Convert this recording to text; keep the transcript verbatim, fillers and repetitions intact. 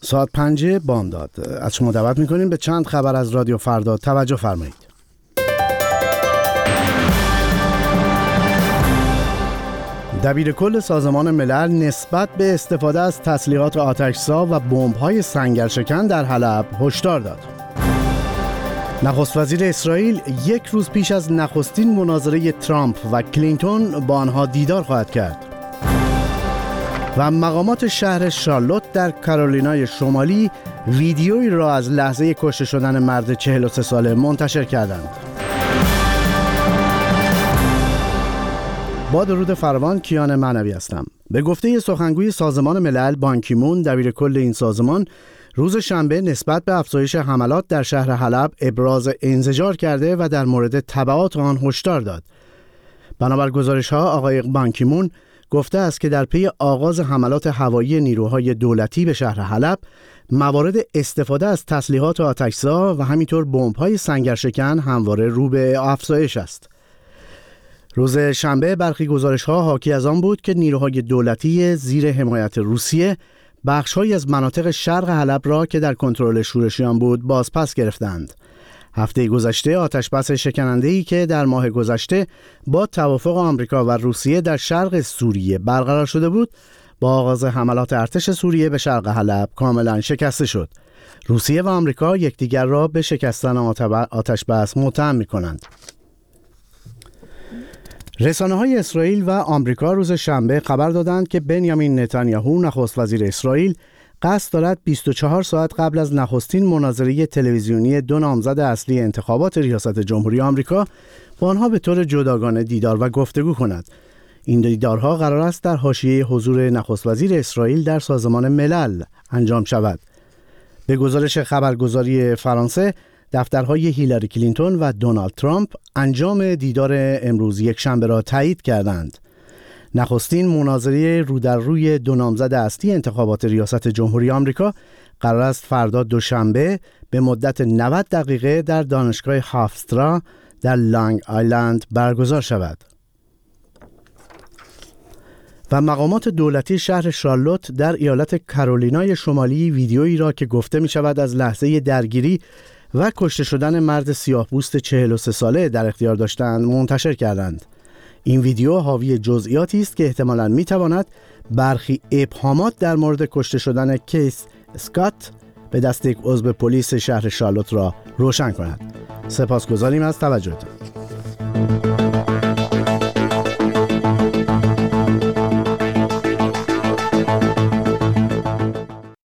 ساعت پنج بامداد. از شما دعوت میکنیم به چند خبر از رادیو فردا توجه فرمایید. دبیر کل سازمان ملل نسبت به استفاده از تسلیحات آتش‌زا و بمب‌های سنگرشکن در حلب هشدار داد. نخست وزیر اسرائیل یک روز پیش از نخستین مناظره ترامپ و کلینتون با آنها دیدار خواهد کرد. و مقامات شهر شارلوت در کارولینای شمالی ویدیویی را از لحظه کشته شدن مرد چهل و سه ساله منتشر کردند. با درود فراوان، کیان معنوی هستم. به گفته سخنگوی سازمان ملل بان کی مون، دبیر کل این سازمان روز شنبه نسبت به افزایش حملات در شهر حلب ابراز انزجار کرده و در مورد تبعات آن هشدار داد. بنابر گزارش‌ها، آقای بان کی مون گفته است که در پی آغاز حملات هوایی نیروهای دولتی به شهر حلب، موارد استفاده از تسلیحات آتش‌زا و همینطور بمب‌های سنگرشکن همواره رو به افزایش است. روز شنبه برخی گزارش‌ها حاکی از آن بود که نیروهای دولتی زیر حمایت روسیه بخش‌هایی از مناطق شرق حلب را که در کنترل شورشیان بود بازپس گرفتند. هفته گذشته آتش‌بس شکننده‌ای که در ماه گذشته با توافق آمریکا و روسیه در شرق سوریه برقرار شده بود، با آغاز حملات ارتش سوریه به شرق حلب کاملا شکسته شد. روسیه و آمریکا یکدیگر را به شکستن آتش‌بس متهم می‌کنند. رسانه‌های اسرائیل و آمریکا روز شنبه خبر دادند که بنیامین نتانیاهو، نخست وزیر اسرائیل، قصد دارد بیست و چهار ساعت قبل از نخستین مناظره تلویزیونی دو نامزد اصلی انتخابات ریاست جمهوری آمریکا با آنها به طور جداگانه دیدار و گفتگو کند. این دیدارها قرار است در حاشیه حضور نخست وزیر اسرائیل در سازمان ملل انجام شود. به گزارش خبرگزاری فرانسه، دفترهای هیلاری کلینتون و دونالد ترامپ انجام دیدار امروز یکشنبه را تایید کردند. نخستین مناظره رو در روی دو نامزد اصلی انتخابات ریاست جمهوری آمریکا قرار است فردا دوشنبه به مدت نود دقیقه در دانشگاه هافسترا در لانگ آیلند برگزار شود. و مقامات دولتی شهر شارلوت در ایالت کارولینای شمالی ویدیویی را که گفته می شود از لحظه درگیری و کشته شدن مرد سیاه‌پوست چهل و سه ساله در اختیار داشتند منتشر کردند. این ویدیو حاوی جزئیاتی است که احتمالاً می‌تواند برخی ابهامات در مورد کشته شدن کیس اسکات به دست یک عضو پلیس شهر شارلوت را روشن کند. سپاسگزاریم از توجهتان.